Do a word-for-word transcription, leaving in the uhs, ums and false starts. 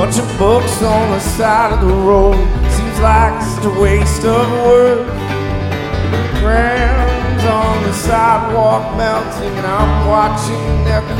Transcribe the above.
bunch of books on the side of the road. Seems like just a waste of work. Crayons on the sidewalk melting, and I'm watching their